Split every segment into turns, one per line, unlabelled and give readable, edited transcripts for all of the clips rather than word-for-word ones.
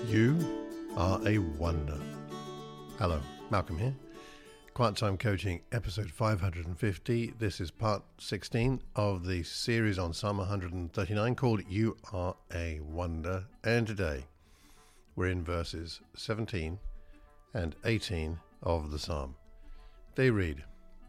You are a wonder. Hello, Malcolm here. Quiet Time Coaching, episode 550. This is part 16 of the series on Psalm 139 called You Are a Wonder. And today we're in verses 17 and 18 of the psalm. They read,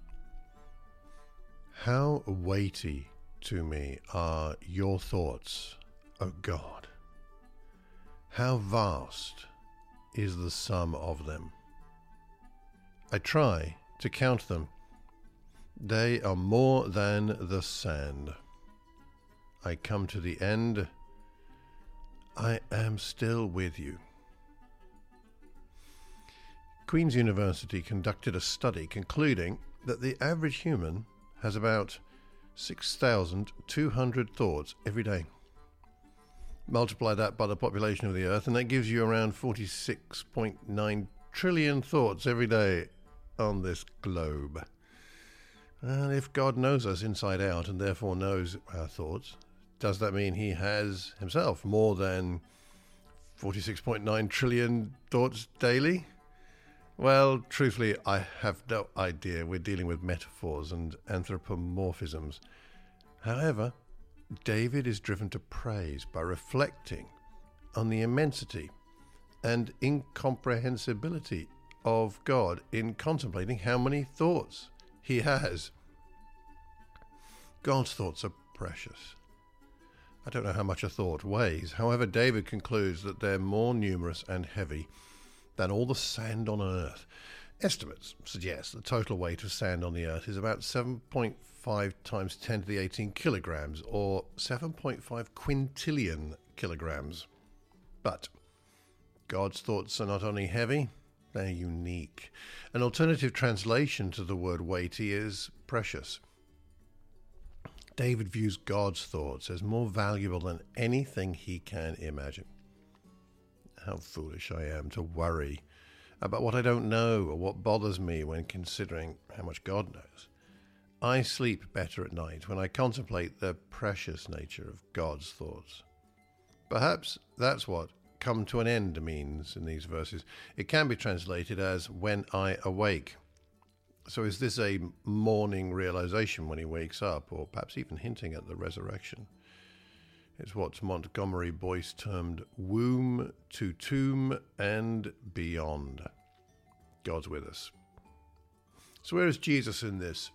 How weighty to me are your thoughts, O God. How vast is the sum of them. I try to count them. They are more than the sand. I come to the end. I am still with you. Queen's University conducted a study concluding that the average human has about 6,200 thoughts every day. Multiply that by the population of the earth and that gives you around 46.9 trillion thoughts every day on this globe. And if God knows us inside out and therefore knows our thoughts, does that mean he has himself more than 46.9 trillion thoughts daily? Well, truthfully, I have no idea. We're dealing with metaphors and anthropomorphisms. However, David is driven to praise by reflecting on the immensity and incomprehensibility of God in contemplating how many thoughts he has. God's thoughts are precious. I don't know how much a thought weighs. However, David concludes that they're more numerous and heavy than all the sand on earth. Estimates suggest the total weight of sand on the earth is about 7.5 times 10 to the 18 kilograms, or 7.5 quintillion kilograms. But God's thoughts are not only heavy, they're unique. An alternative translation to the word weighty is precious. David views God's thoughts as more valuable than anything he can imagine. How foolish I am to worry about what I don't know or what bothers me when considering how much God knows. I sleep better at night when I contemplate the precious nature of God's thoughts. Perhaps that's what come to an end means in these verses. It can be translated as when I awake. So is this a morning realization when he wakes up, or perhaps even hinting at the resurrection? It's what Montgomery Boyce termed womb to tomb and beyond. God's with us. So where is Jesus in this?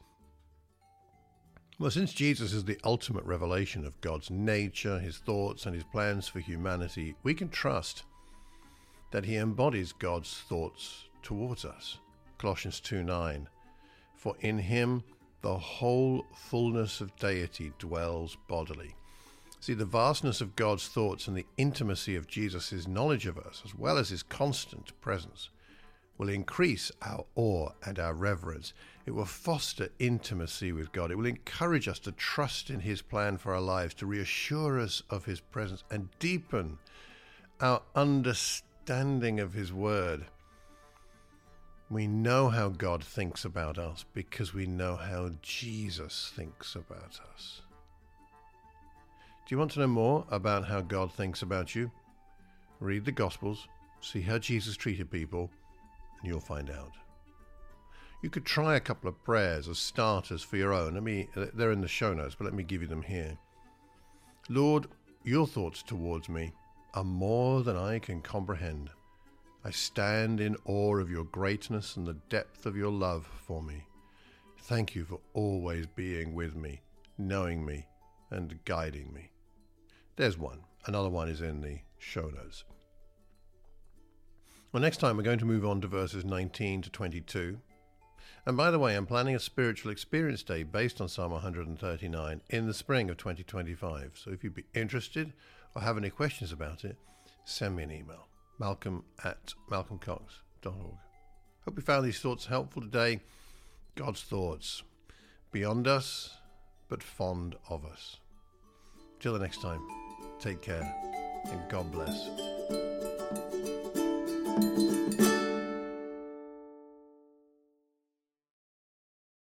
Well, since Jesus is the ultimate revelation of God's nature, his thoughts, and his plans for humanity, we can trust that he embodies God's thoughts towards us. Colossians 2:9. For in him the whole fullness of deity dwells bodily. See, the vastness of God's thoughts and the intimacy of Jesus' knowledge of us, as well as his constant presence, will increase our awe and our reverence. It will foster intimacy with God. It will encourage us to trust in his plan for our lives, to reassure us of his presence, and deepen our understanding of his word. We know how God thinks about us because we know how Jesus thinks about us. Do you want to know more about how God thinks about you? Read the Gospels, see how Jesus treated people, and you'll find out. You could try a couple of prayers as starters for your own. They're in the show notes, but let me give you them here. Lord, your thoughts towards me are more than I can comprehend. I stand in awe of your greatness and the depth of your love for me. Thank you for always being with me, knowing me, and guiding me. There's one. Another one is in the show notes. Well, next time we're going to move on to verses 19 to 22. And by the way, I'm planning a spiritual experience day based on Psalm 139 in the spring of 2025. So if you'd be interested or have any questions about it, send me an email. malcolm@malcolmcox.org. Hope you found these thoughts helpful today. God's thoughts, beyond us, but fond of us. Till the next time, take care and God bless.